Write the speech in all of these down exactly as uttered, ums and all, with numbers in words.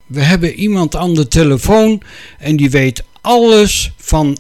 we hebben iemand aan de telefoon en die weet alles van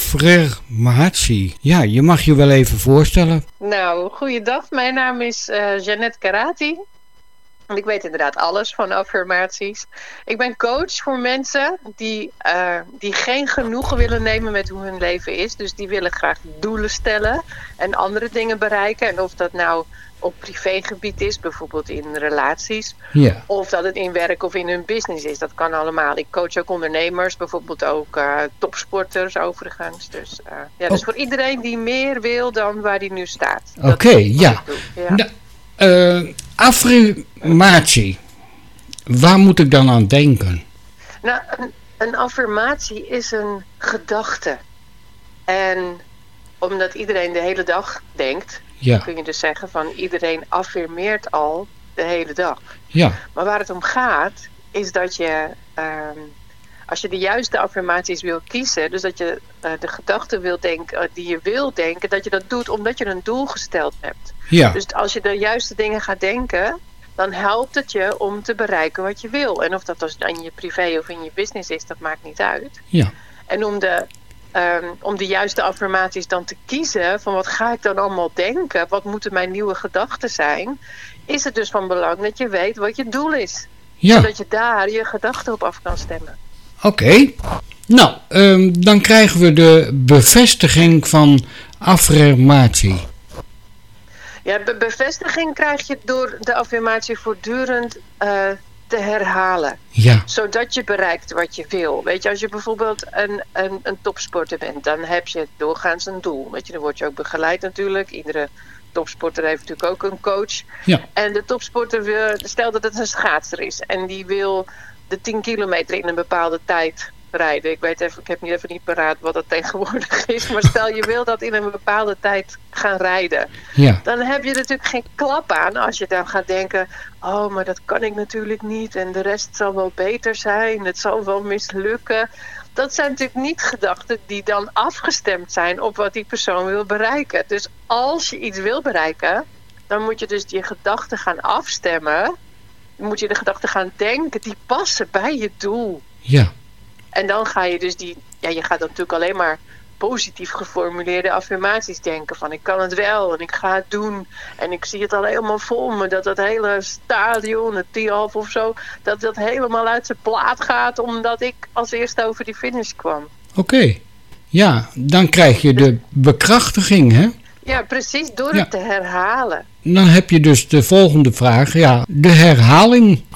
affirmatie. Ja, je mag je wel even voorstellen. Nou, goeiedag. Mijn naam is uh, Jeannette Karati. En ik weet inderdaad alles van affirmaties. Ik ben coach voor mensen die, uh, die geen genoegen willen nemen met hoe hun leven is. Dus die willen graag doelen stellen en andere dingen bereiken. En of dat nou op privégebied is, bijvoorbeeld in relaties. Ja. Of dat het in werk of in hun business is. Dat kan allemaal. Ik coach ook ondernemers, bijvoorbeeld ook uh, topsporters overigens. Dus, uh, ja, dus oh. voor iedereen die meer wil dan waar die nu staat. Oké, okay, ja. ja. Nou, uh, affirmatie. Waar moet ik dan aan denken? Nou, een, een affirmatie is een gedachte. En omdat iedereen de hele dag denkt, ja. kun je dus zeggen van iedereen affirmeert al de hele dag. Ja. Maar waar het om gaat, is dat je, um, als je de juiste affirmaties wil kiezen, dus dat je uh, de gedachten wil denken, uh, die je wil denken, dat je dat doet omdat je een doel gesteld hebt. Ja. Dus als je de juiste dingen gaat denken, dan helpt het je om te bereiken wat je wil. En of dat dus in je privé of in je business is, dat maakt niet uit. Ja. En om de Um, om de juiste affirmaties dan te kiezen, van wat ga ik dan allemaal denken, wat moeten mijn nieuwe gedachten zijn, is het dus van belang dat je weet wat je doel is. Ja. Zodat je daar je gedachten op af kan stemmen. Oké, okay. nou, um, dan krijgen we de bevestiging van affirmatie. Ja, be- bevestiging krijg je door de affirmatie voortdurend uh, te herhalen. Ja. Zodat je bereikt wat je wil. Weet je, als je bijvoorbeeld een, een, een topsporter bent, dan heb je doorgaans een doel. Weet je, dan word je ook begeleid natuurlijk. Iedere topsporter heeft natuurlijk ook een coach. Ja. En de topsporter wil, stel dat het een schaatser is en die wil de tien kilometer in een bepaalde tijd rijden. Ik weet even, ik heb niet even niet paraat wat dat tegenwoordig is, maar stel je wil dat in een bepaalde tijd gaan rijden. Ja. Dan heb je natuurlijk geen klap aan als je dan gaat denken, oh, maar dat kan ik natuurlijk niet en de rest zal wel beter zijn, het zal wel mislukken. Dat zijn natuurlijk niet gedachten die dan afgestemd zijn op wat die persoon wil bereiken. Dus als je iets wil bereiken, dan moet je dus je gedachten gaan afstemmen. Dan moet je de gedachten gaan denken die passen bij je doel. Ja. En dan ga je dus die, ja, je gaat dan natuurlijk alleen maar positief geformuleerde affirmaties denken. Van ik kan het wel en ik ga het doen. En ik zie het al helemaal voor me. Dat dat hele stadion, het Tialf of zo, dat dat helemaal uit zijn plaat gaat. Omdat ik als eerste over die finish kwam. Oké. Okay. Ja, dan krijg je de bekrachtiging, hè? Ja, precies. Door ja. het te herhalen. Dan heb je dus de volgende vraag. Ja, de herhaling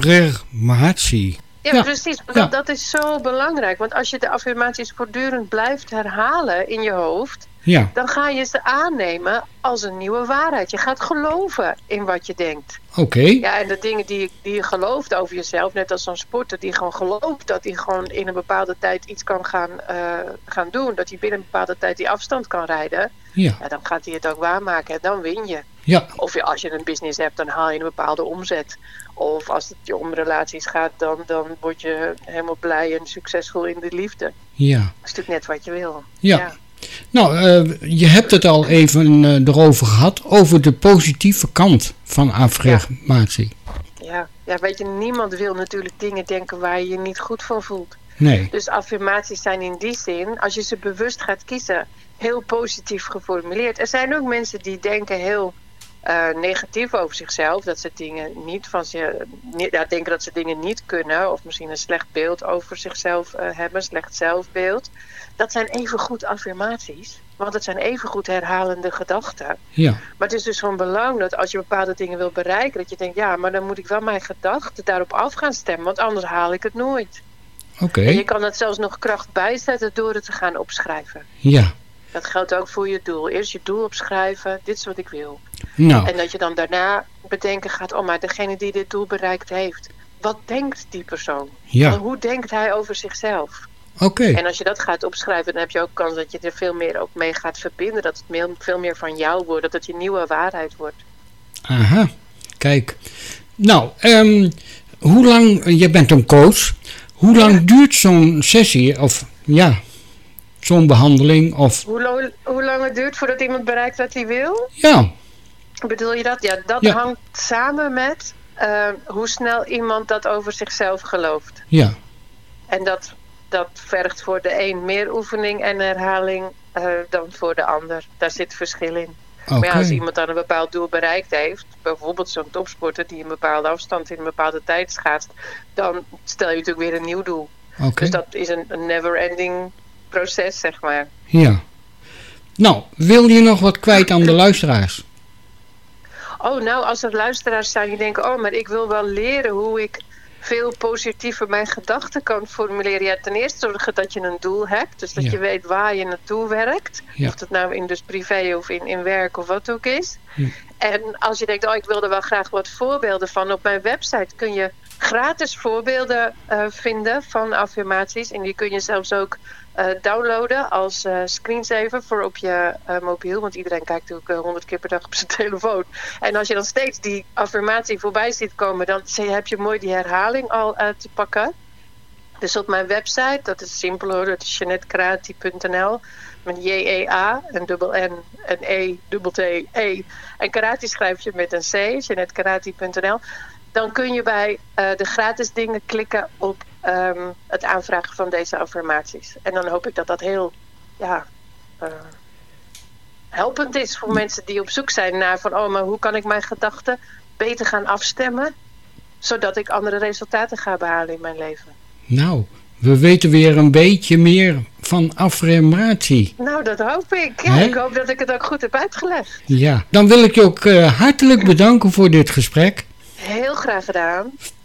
affirmatie. Ja, ja, precies. Dat, ja. dat is zo belangrijk. Want als je de affirmaties voortdurend blijft herhalen in je hoofd, ja. dan ga je ze aannemen als een nieuwe waarheid. Je gaat geloven in wat je denkt. Oké. Okay. Ja, en de dingen die, die je gelooft over jezelf, net als zo'n sporter die gewoon gelooft dat hij gewoon in een bepaalde tijd iets kan gaan, uh, gaan doen, dat hij binnen een bepaalde tijd die afstand kan rijden, ja. Ja, dan gaat hij het ook waarmaken en dan win je. Ja. Of je, als je een business hebt, dan haal je een bepaalde omzet. Of als het je om relaties gaat, dan, dan word je helemaal blij en succesvol in de liefde. Ja. Dat is natuurlijk net wat je wil. Ja. ja. Nou, uh, je hebt het al even uh, erover gehad, over de positieve kant van affirmatie. Ja. Ja. ja, weet je, niemand wil natuurlijk dingen denken waar je je niet goed van voelt. Nee. Dus affirmaties zijn in die zin, als je ze bewust gaat kiezen, heel positief geformuleerd. Er zijn ook mensen die denken heel uh, negatief over zichzelf, dat ze dingen niet van ze, niet, ja, denken dat ze dingen niet kunnen, of misschien een slecht beeld over zichzelf uh, hebben, slecht zelfbeeld. Dat zijn evengoed affirmaties, want het zijn evengoed herhalende gedachten. Ja. Maar het is dus van belang dat als je bepaalde dingen wil bereiken, dat je denkt, ja, maar dan moet ik wel mijn gedachten daarop af gaan stemmen, want anders haal ik het nooit. Oké. Okay. En je kan het zelfs nog kracht bijzetten door het te gaan opschrijven. Ja. Dat geldt ook voor je doel. Eerst je doel opschrijven, dit is wat ik wil. Nou. En dat je dan daarna bedenken gaat, oh, maar degene die dit doel bereikt heeft, wat denkt die persoon? Ja. En hoe denkt hij over zichzelf? Oké. Okay. En als je dat gaat opschrijven, dan heb je ook kans dat je er veel meer ook mee gaat verbinden. Dat het meer, veel meer van jou wordt, dat het je nieuwe waarheid wordt. Aha, kijk. Nou, um, hoe lang, je bent een coach, hoe lang ja. duurt zo'n sessie of ja, zo'n behandeling? Of... Hoe, lo- hoe lang het duurt voordat iemand bereikt wat hij wil? Ja. Bedoel je dat? Ja, dat ja. hangt samen met uh, hoe snel iemand dat over zichzelf gelooft. Ja. En dat, dat vergt voor de een meer oefening en herhaling uh, dan voor de ander. Daar zit verschil in. Okay. Maar ja, als iemand dan een bepaald doel bereikt heeft, bijvoorbeeld zo'n topsporter die een bepaalde afstand in een bepaalde tijd schaatst, dan stel je natuurlijk weer een nieuw doel. Okay. Dus dat is een, een never-ending proces, zeg maar. Ja. Nou, wil je nog wat kwijt aan de luisteraars? Oh, nou, als er luisteraars zijn die denken, oh, maar ik wil wel leren hoe ik veel positiever mijn gedachten kan formuleren. Ja, ten eerste zorgen dat je een doel hebt. Dus dat ja. je weet waar je naartoe werkt. Ja. Of het nou in dus privé of in, in werk of wat ook is. Ja. En als je denkt, oh, ik wil er wel graag wat voorbeelden van. Op mijn website kun je gratis voorbeelden uh, vinden van affirmaties. En die kun je zelfs ook uh, downloaden als uh, screensaver voor op je uh, mobiel. Want iedereen kijkt natuurlijk honderd uh, keer per dag op zijn telefoon. En als je dan steeds die affirmatie voorbij ziet komen, dan heb je mooi die herhaling al uh, te pakken. Dus op mijn website, dat is simpel hoor, dat is jeanette krati punt n l. Met J E A, een dubbel N, een E, dubbel T, E. En Karati schrijf je met een C, jeanette krati punt n l. Dan kun je bij uh, de gratis dingen klikken op um, het aanvragen van deze affirmaties. En dan hoop ik dat dat heel ja, uh, helpend is voor mensen die op zoek zijn naar van, oh, maar hoe kan ik mijn gedachten beter gaan afstemmen, zodat ik andere resultaten ga behalen in mijn leven. Nou, we weten weer een beetje meer van affirmatie. Nou, dat hoop ik. Ja, ik hoop dat ik het ook goed heb uitgelegd. Ja, dan wil ik je ook uh, hartelijk bedanken voor dit gesprek. Heel graag gedaan.